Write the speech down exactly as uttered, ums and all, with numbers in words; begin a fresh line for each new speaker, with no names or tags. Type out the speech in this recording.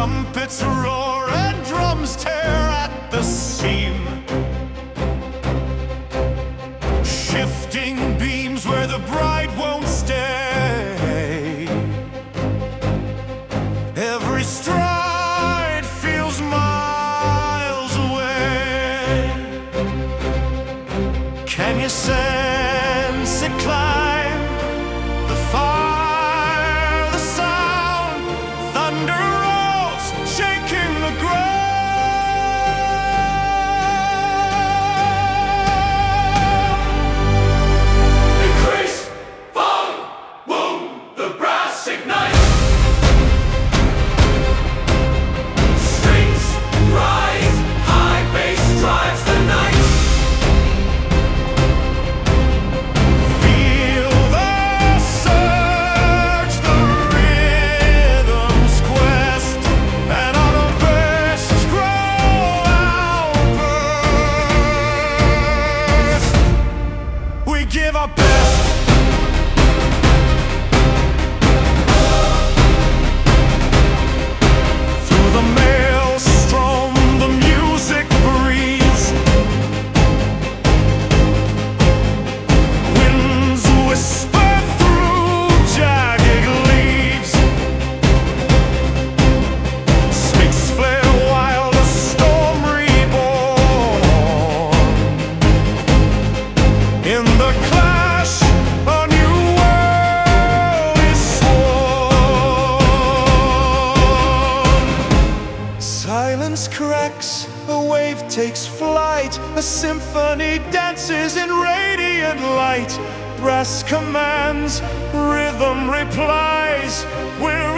Trumpets roar and drums tear at the seam. Shifting beams where the bride won't stay. Every stride feels miles away. Can you sense it climb? The fire, the sound, thunder rolls, shaking the ground.
Increase, volume, wound, the brass ignites. Strings rise, high bass drives the night.
Feel the surge, the rhythm's quest, and our best grow outburst. We give our best. Through the maelstrom, the music breathes. Winds whisper through jagged leaves. Snakes flare wild, a storm reborn. In the clash, a new world is sworn. Silence cracks, a wave takes flight. A symphony dances in radiant light. Brass commands, rhythm replies. We're